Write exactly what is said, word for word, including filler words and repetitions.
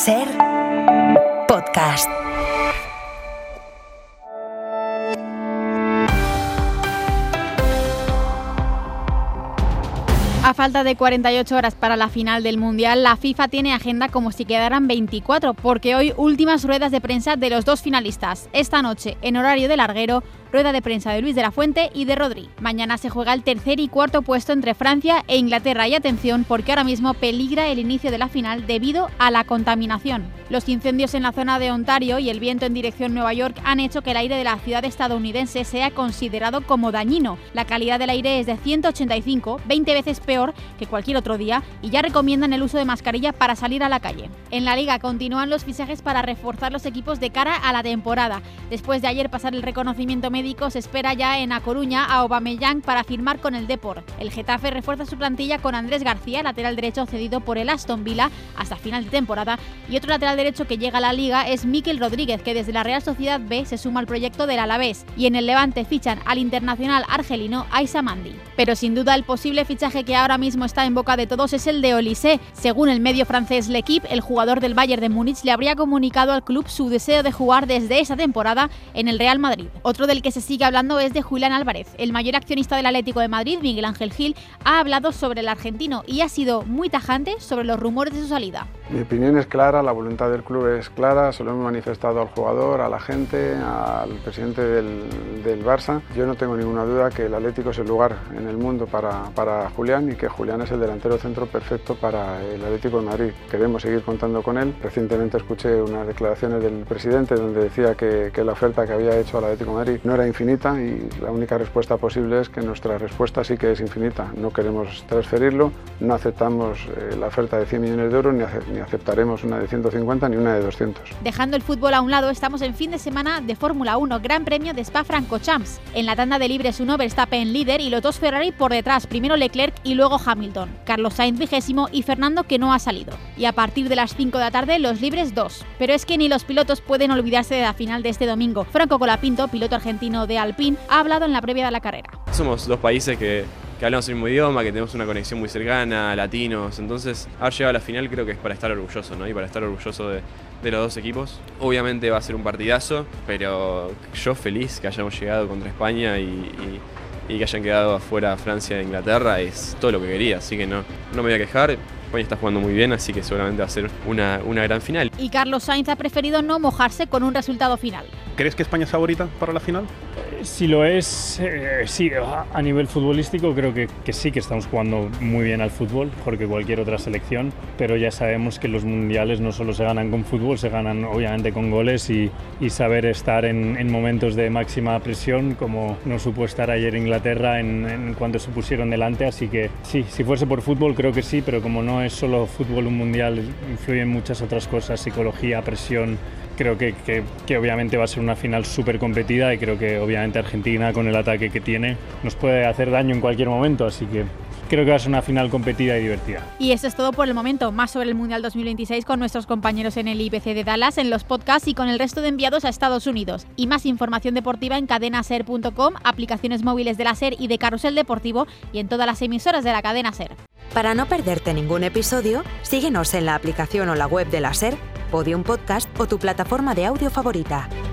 Ser Podcast. A falta de cuarenta y ocho horas para la final del Mundial, la FIFA tiene agenda como si quedaran veinticuatro, porque hoy últimas ruedas de prensa de los dos finalistas. Esta noche, en horario de larguero, rueda de prensa de Luis de la Fuente y de Rodri. Mañana se juega el tercer y cuarto puesto entre Francia e Inglaterra y atención porque ahora mismo peligra el inicio de la final debido a la contaminación. Los incendios en la zona de Ontario y el viento en dirección Nueva York han hecho que el aire de la ciudad estadounidense sea considerado como dañino. La calidad del aire es de ciento ochenta y cinco, veinte veces peor que cualquier otro día, y ya recomiendan el uso de mascarilla para salir a la calle. En la Liga continúan los fichajes para reforzar los equipos de cara a la temporada. Después de ayer pasar el reconocimiento médico, se espera ya en A Coruña a Aubameyang para firmar con el Depor. El Getafe refuerza su plantilla con Andrés García, lateral derecho cedido por el Aston Villa hasta final de temporada, y otro lateral derecho que llega a la Liga es Mikel Rodríguez, que desde la Real Sociedad B se suma al proyecto del Alavés, y en el Levante fichan al internacional argelino Aissa Mandi. Pero sin duda el posible fichaje que ahora mismo está en boca de todos es el de Olise. Según el medio francés L'Equipe, el jugador del Bayern de Múnich le habría comunicado al club su deseo de jugar desde esa temporada en el Real Madrid. Otro del que se sigue hablando es de Julián Álvarez. El mayor accionista del Atlético de Madrid, Miguel Ángel Gil, ha hablado sobre el argentino y ha sido muy tajante sobre los rumores de su salida. Mi opinión es clara, la voluntad del club es clara, se lo hemos manifestado al jugador, a la gente, al presidente del, del Barça. Yo no tengo ninguna duda que el Atlético es el lugar en el mundo para, para Julián y que Julián es el delantero centro perfecto para el Atlético de Madrid. Queremos seguir contando con él. Recientemente escuché unas declaraciones del presidente donde decía que, que la oferta que había hecho al Atlético de Madrid no era infinita y la única respuesta posible es que nuestra respuesta sí que es infinita. No queremos transferirlo, no aceptamos eh, la oferta de cien millones de euros ni, ace ni aceptaremos una de ciento cincuenta ni una de doscientos. Dejando el fútbol a un lado, estamos en fin de semana de Fórmula uno, Gran Premio de Spa-Francorchamps. En la tanda de libres uno, Verstappen líder y los dos Ferrari por detrás, primero Leclerc y luego Hamilton. Carlos Sainz vigésimo y Fernando que no ha salido. Y a partir de las cinco de la tarde, los libres dos. Pero es que ni los pilotos pueden olvidarse de la final de este domingo. Franco Colapinto, piloto argentino de Alpine, ha hablado en la previa de la carrera. Somos dos países que, que hablamos el mismo idioma, que tenemos una conexión muy cercana, latinos, entonces haber llegado a la final creo que es para estar orgulloso, ¿no? Y para estar orgulloso de, de los dos equipos. Obviamente va a ser un partidazo, pero yo feliz que hayamos llegado contra España y, y, y que hayan quedado afuera Francia e Inglaterra, es todo lo que quería, así que no, no me voy a quejar. España está jugando muy bien, así que seguramente va a ser una, una gran final. Y Carlos Sainz ha preferido no mojarse con un resultado final. ¿Crees que España es favorita para la final? Si lo es, eh, sí, a nivel futbolístico creo que, que sí que estamos jugando muy bien al fútbol, porque cualquier otra selección, pero ya sabemos que los mundiales no solo se ganan con fútbol, se ganan obviamente con goles y, y saber estar en, en momentos de máxima presión, como no supo estar ayer Inglaterra en, en cuanto se pusieron delante, así que sí, si fuese por fútbol creo que sí, pero como no es solo fútbol un mundial, influyen muchas otras cosas, psicología, presión. Creo que, que, que obviamente va a ser una final súper competida y creo que obviamente Argentina con el ataque que tiene nos puede hacer daño en cualquier momento, así que creo que va a ser una final competida y divertida. Y eso es todo por el momento. Más sobre el Mundial dos mil veintiséis con nuestros compañeros en el I P C de Dallas, en los podcasts y con el resto de enviados a Estados Unidos. Y más información deportiva en cadena ser punto com, aplicaciones móviles de la SER y de Carrusel Deportivo y en todas las emisoras de la cadena SER. Para no perderte ningún episodio, síguenos en la aplicación o la web de la SER, Podium Podcast o tu plataforma de audio favorita.